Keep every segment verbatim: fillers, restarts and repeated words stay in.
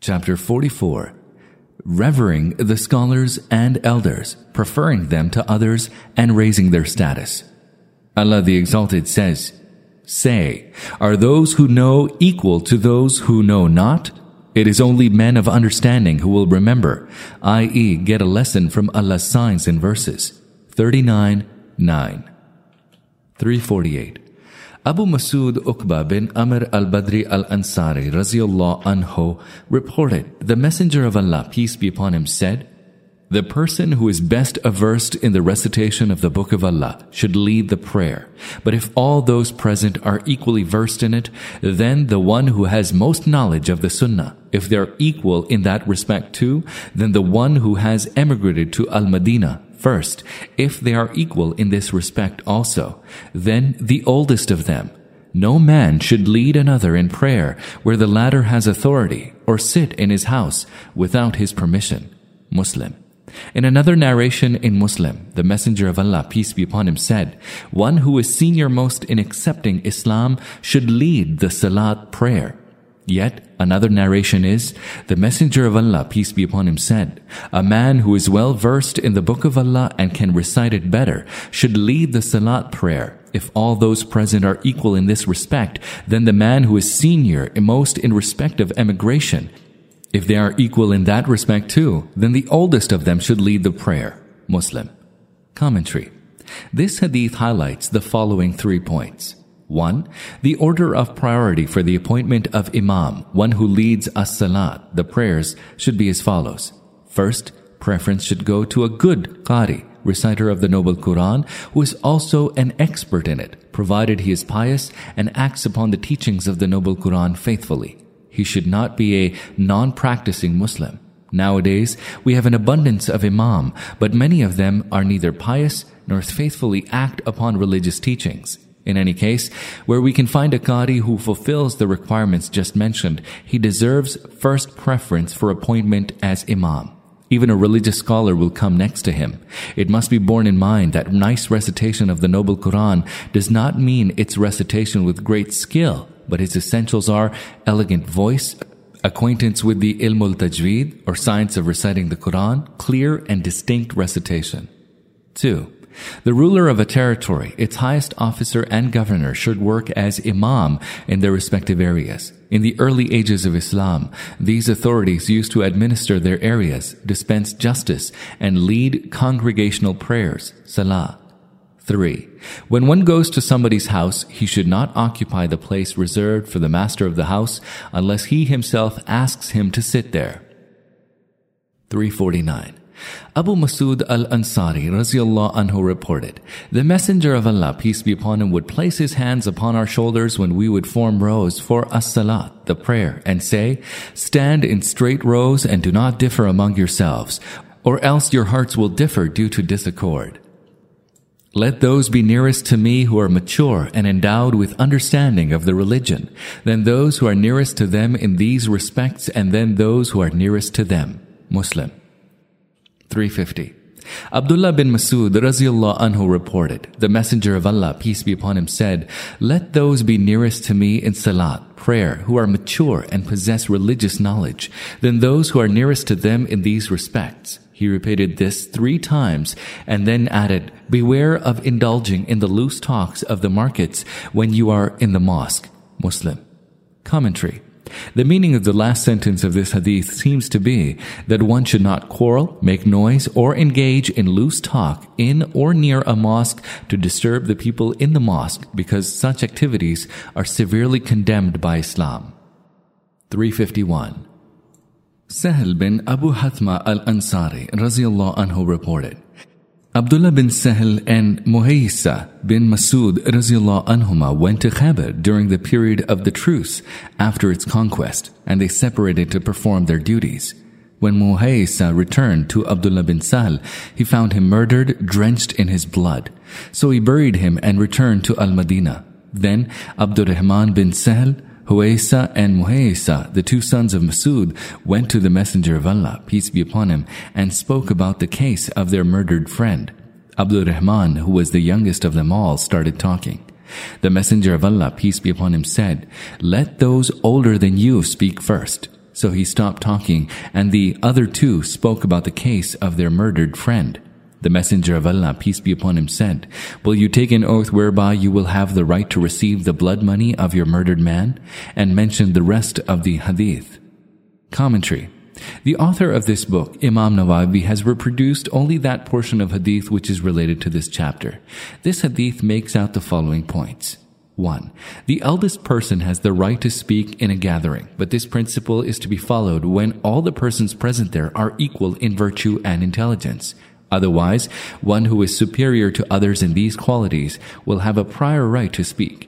Chapter forty-four. Revering the scholars and elders, preferring them to others and raising their status. Allah the Exalted says, Say, are those who know equal to those who know not? It is only men of understanding who will remember, that is get a lesson from Allah's signs and verses. thirty-nine nine. three forty-eight. Abu Masud Uqba bin Amr al-Badri al-Ansari Raziyallahu anhu reported, the Messenger of Allah, peace be upon him, said, The person who is best versed in the recitation of the Book of Allah should lead the prayer. But if all those present are equally versed in it, then the one who has most knowledge of the Sunnah, if they're equal in that respect too, then the one who has emigrated to Al-Madinah first, if they are equal in this respect also, then the oldest of them. No man should lead another in prayer where the latter has authority, or sit in his house without his permission. Muslim. In another narration in Muslim, the Messenger of Allah, peace be upon him, said, One who is seniormost in accepting Islam should lead the Salat prayer. Yet another narration is, the Messenger of Allah, peace be upon him, said, A man who is well versed in the Book of Allah and can recite it better should lead the Salat prayer. If all those present are equal in this respect, then the man who is senior most in respect of emigration. If they are equal in that respect too, then the oldest of them should lead the prayer. Muslim. Commentary. This hadith highlights the following three points. One, the order of priority for the appointment of Imam, one who leads as-salat, the prayers, should be as follows. First, preference should go to a good qari, reciter of the Noble Quran, who is also an expert in it, provided he is pious and acts upon the teachings of the Noble Quran faithfully. He should not be a non-practicing Muslim. Nowadays, we have an abundance of imam, but many of them are neither pious nor faithfully act upon religious teachings. In any case, where we can find a qari who fulfills the requirements just mentioned, he deserves first preference for appointment as imam. Even a religious scholar will come next to him. It must be borne in mind that nice recitation of the Noble Quran does not mean its recitation with great skill, but its essentials are elegant voice, acquaintance with the ilmul tajweed, or science of reciting the Quran, clear and distinct recitation. Two. The ruler of a territory, its highest officer and governor should work as imam in their respective areas. In the early ages of Islam, these authorities used to administer their areas, dispense justice, and lead congregational prayers, salah. Three. When one goes to somebody's house, he should not occupy the place reserved for the master of the house unless he himself asks him to sit there. three forty-nine. Abu Masud al-Ansari Raziyallahu anhu reported, the Messenger of Allah, peace be upon him, would place his hands upon our shoulders when we would form rows for as-salat, the prayer, and say, Stand in straight rows and do not differ among yourselves, or else your hearts will differ due to disaccord. Let those be nearest to me who are mature and endowed with understanding of the religion, then those who are nearest to them in these respects, and then those who are nearest to them. Muslim. three fifty. Abdullah bin Masud Raziyallahu anhu reported, the Messenger of Allah, peace be upon him, said, Let those be nearest to me in salat, prayer, who are mature and possess religious knowledge, then those who are nearest to them in these respects. He repeated this three times and then added, Beware of indulging in the loose talks of the markets when you are in the mosque. Muslim. Commentary. The meaning of the last sentence of this hadith seems to be that one should not quarrel, make noise, or engage in loose talk in or near a mosque to disturb the people in the mosque, because such activities are severely condemned by Islam. three fifty-one. Sahel bin Abu Hathma al-Ansari Raziyallahu anhu reported, Abdullah bin Sahel and Muhayisa bin Masud Raziyallahu anhuma went to Khaybar during the period of the truce after its conquest, and they separated to perform their duties. When Muhayisa returned to Abdullah bin Sahel, he found him murdered, drenched in his blood. So he buried him and returned to Al-Madinah. Then Abdurrahman bin Sahel, Huwaysa and Muhayisa, the two sons of Masud, went to the Messenger of Allah, peace be upon him, and spoke about the case of their murdered friend. Abdul Rahman, who was the youngest of them all, started talking. The Messenger of Allah, peace be upon him, said, Let those older than you speak first. So he stopped talking, and the other two spoke about the case of their murdered friend. The Messenger of Allah, peace be upon him, said, "Will you take an oath whereby you will have the right to receive the blood money of your murdered man?" and mentioned the rest of the hadith. Commentary. The author of this book, Imam Nawawi, has reproduced only that portion of hadith which is related to this chapter. This hadith makes out the following points. one. The eldest person has the right to speak in a gathering, but this principle is to be followed when all the persons present there are equal in virtue and intelligence. Otherwise, one who is superior to others in these qualities will have a prior right to speak.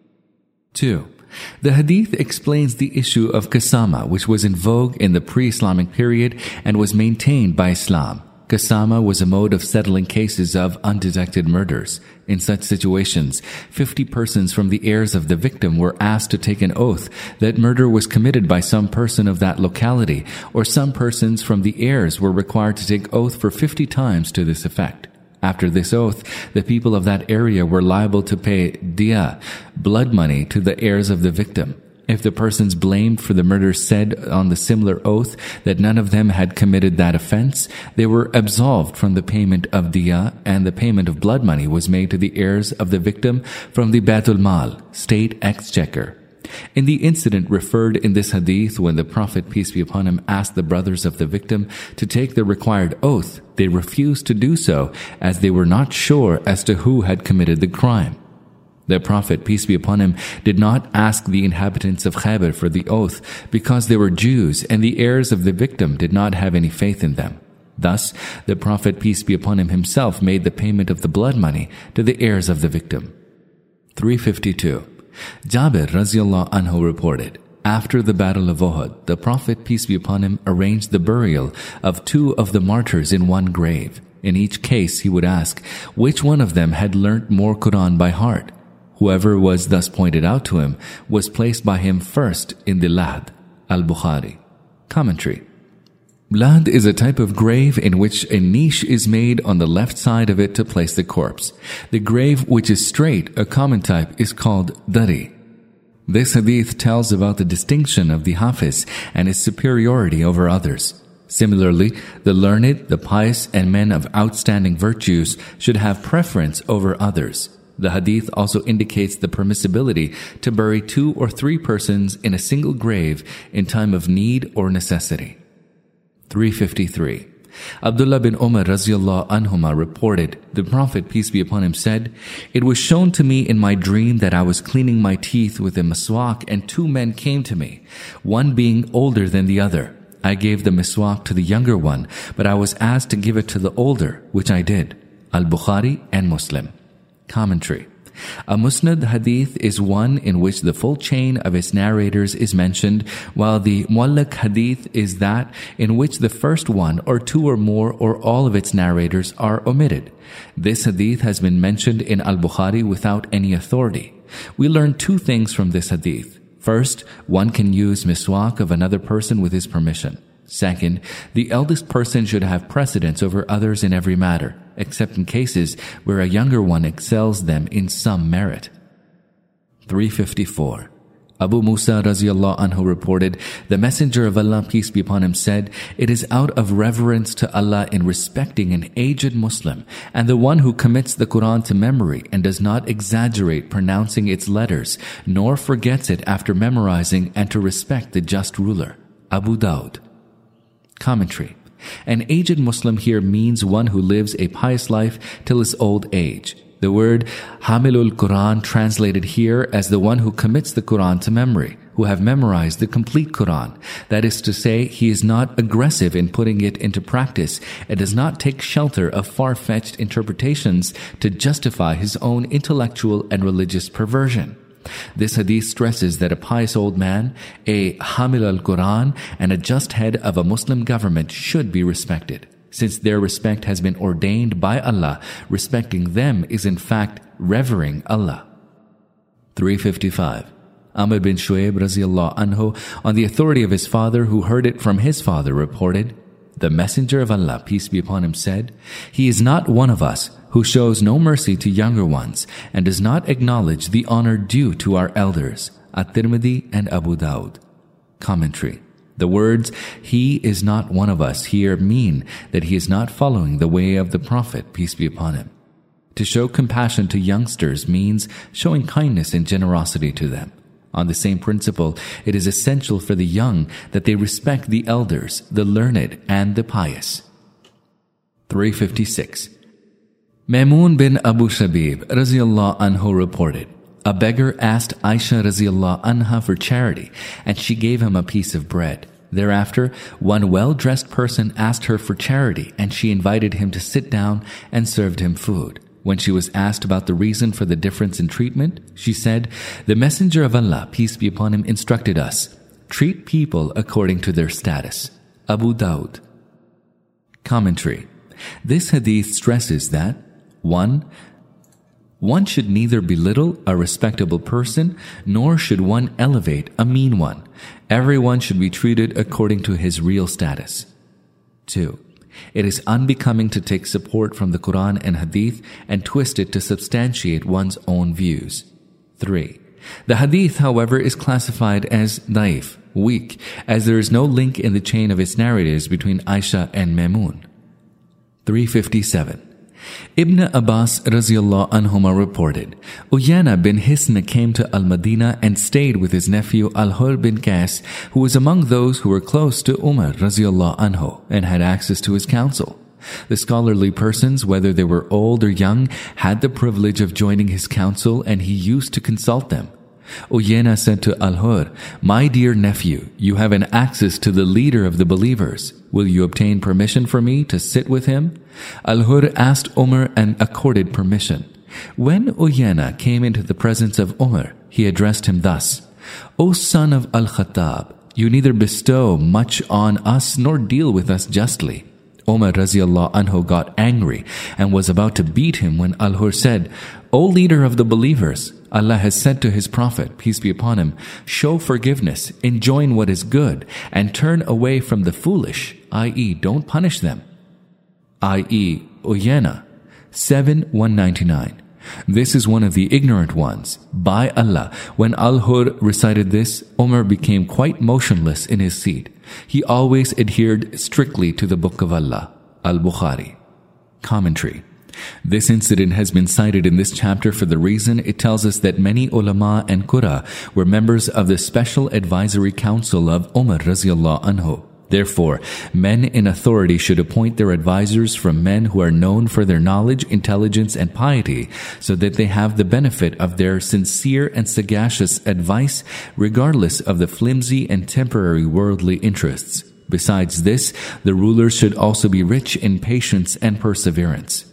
two. The hadith explains the issue of qasama, which was in vogue in the pre-Islamic period and was maintained by Islam. Qasama was a mode of settling cases of undetected murders. In such situations, fifty persons from the heirs of the victim were asked to take an oath that murder was committed by some person of that locality, or some persons from the heirs were required to take oath for fifty times to this effect. After this oath, the people of that area were liable to pay diya, blood money, to the heirs of the victim. If the persons blamed for the murder said on the similar oath that none of them had committed that offense, they were absolved from the payment of diya, and the payment of blood money was made to the heirs of the victim from the Baitul Mal, state exchequer. In the incident referred in this hadith, when the Prophet, peace be upon him, asked the brothers of the victim to take the required oath, they refused to do so as they were not sure as to who had committed the crime. The Prophet, peace be upon him, did not ask the inhabitants of Khaybar for the oath because they were Jews and the heirs of the victim did not have any faith in them. Thus, the Prophet, peace be upon him, himself made the payment of the blood money to the heirs of the victim. three fifty-two. Jabir Raziallahu Anhu reported, after the Battle of Uhud, the Prophet, peace be upon him, arranged the burial of two of the martyrs in one grave. In each case, he would ask, which one of them had learnt more Quran by heart? Whoever was thus pointed out to him was placed by him first in the Lahd. Al-Bukhari. Commentary. Lahd is a type of grave in which a niche is made on the left side of it to place the corpse. The grave which is straight, a common type, is called dari. This hadith tells about the distinction of the Hafiz and his superiority over others. Similarly, the learned, the pious, and men of outstanding virtues should have preference over others. The hadith also indicates the permissibility to bury two or three persons in a single grave in time of need or necessity. three fifty-three. Abdullah bin Umar Raziallahu Anhuma reported, the Prophet, peace be upon him, said, "It was shown to me in my dream that I was cleaning my teeth with a miswak and two men came to me, one being older than the other. I gave the miswak to the younger one, but I was asked to give it to the older, which I did." Al-Bukhari and Muslim. Commentary. A musnad hadith is one in which the full chain of its narrators is mentioned, while the muallaq hadith is that in which the first one or two or more or all of its narrators are omitted. This hadith has been mentioned in Al-Bukhari without any authority. We learn two things from this hadith. First, one can use miswak of another person with his permission. Second, the eldest person should have precedence over others in every matter, except in cases where a younger one excels them in some merit. three fifty-four. Abu Musa Raziallahu Anhu reported, the Messenger of Allah, peace be upon him, said, "It is out of reverence to Allah in respecting an aged Muslim and the one who commits the Quran to memory and does not exaggerate pronouncing its letters, nor forgets it after memorizing, and to respect the just ruler." Abu Dawud. Commentary. An aged Muslim here means one who lives a pious life till his old age. The word Hamilul Quran translated here as the one who commits the Quran to memory, who have memorized the complete Quran. That is to say, he is not aggressive in putting it into practice and does not take shelter of far-fetched interpretations to justify his own intellectual and religious perversion. This hadith stresses that a pious old man, a Hamil al-Quran, and a just head of a Muslim government should be respected. Since their respect has been ordained by Allah, respecting them is in fact revering Allah. three fifty-five. Amr bin Shu'aib Raziallahu Anhu, on the authority of his father who heard it from his father, reported, the Messenger of Allah, peace be upon him, said, "He is not one of us who shows no mercy to younger ones and does not acknowledge the honor due to our elders." At-Tirmidhi and Abu Dawud. Commentary. The words, "He is not one of us," here mean that he is not following the way of the Prophet, peace be upon him. To show compassion to youngsters means showing kindness and generosity to them. On the same principle, it is essential for the young that they respect the elders, the learned, and the pious. three fifty-six. Maimun bin Abu Shabib Raziyallahu anhu reported, a beggar asked Aisha Raziyallahu anha for charity, and she gave him a piece of bread. Thereafter, one well-dressed person asked her for charity, and she invited him to sit down and served him food. When she was asked about the reason for the difference in treatment, she said, "The Messenger of Allah, peace be upon him, instructed us, treat people according to their status." Abu Dawud. Commentary. This hadith stresses that one, One should neither belittle a respectable person, nor should one elevate a mean one. Everyone should be treated according to his real status. Two. It is unbecoming to take support from the Quran and Hadith and twist it to substantiate one's own views. Three. The Hadith, however, is classified as daif, weak, as there is no link in the chain of its narrators between Aisha and Maimun. three fifty-seven. Ibn Abbas Raziyallahu anhuma reported, Uyana bin Hisn came to Al-Madinah and stayed with his nephew Al-Hur bin Qais, who was among those who were close to Umar Raziyallahu anhu and had access to his counsel. The scholarly persons, whether they were old or young, had the privilege of joining his council, and he used to consult them. Uyana said to Al-Hur, "My dear nephew, you have an access to the leader of the believers. Will you obtain permission for me to sit with him?" Al-Hur asked Umar and accorded permission. When Uyana came into the presence of Umar, he addressed him thus, "O son of Al-Khattab, you neither bestow much on us nor deal with us justly." Umar Raziyallahu anhu got angry and was about to beat him when Al-Hur said, "O leader of the believers, Allah has said to His Prophet, peace be upon him, show forgiveness, enjoin what is good, and turn away from the foolish, that is, don't punish them." that is, Uyana, seven one ninety-nine. This is one of the ignorant ones. By Allah, when Al-Hur recited this, Umar became quite motionless in his seat. He always adhered strictly to the Book of Allah. Al-Bukhari. Commentary. This incident has been cited in this chapter for the reason it tells us that many ulama and qura were members of the special advisory council of Umar Raziyallahu anhu. Therefore, men in authority should appoint their advisors from men who are known for their knowledge, intelligence, and piety, so that they have the benefit of their sincere and sagacious advice, regardless of the flimsy and temporary worldly interests. Besides this, the rulers should also be rich in patience and perseverance.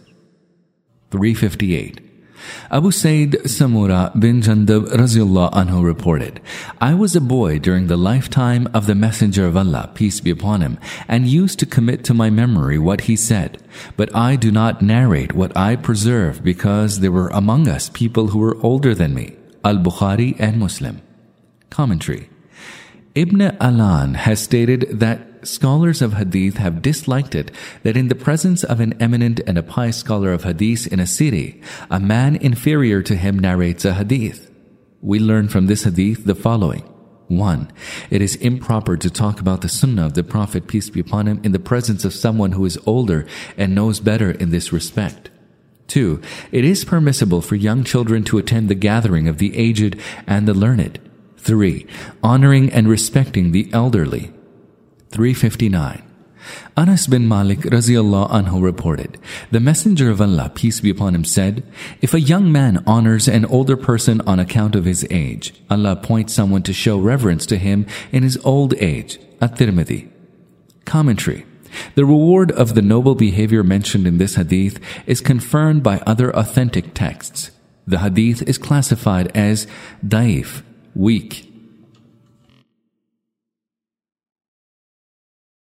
three fifty-eight. Abu Sayyid Samura bin Jandab Raziyallahu anhu reported, I was a boy during the lifetime of the Messenger of Allah, peace be upon him, and used to commit to my memory what he said. But I do not narrate what I preserve because there were among us people who were older than me. Al-Bukhari and Muslim. Commentary. Ibn Alan has stated that scholars of Hadith have disliked it that in the presence of an eminent and a pious scholar of Hadith in a city, a man inferior to him narrates a Hadith. We learn from this Hadith the following. one. It is improper to talk about the Sunnah of the Prophet, peace be upon him, in the presence of someone who is older and knows better in this respect. two. It is permissible for young children to attend the gathering of the aged and the learned. three. Honoring and respecting the elderly. three fifty-nine. Anas bin Malik Raziyallahu anhu reported, the Messenger of Allah, peace be upon him, said, if a young man honors an older person on account of his age, Allah appoints someone to show reverence to him in his old age. At-Tirmidhi. Commentary. The reward of the noble behavior mentioned in this hadith is confirmed by other authentic texts. The hadith is classified as daif, weak.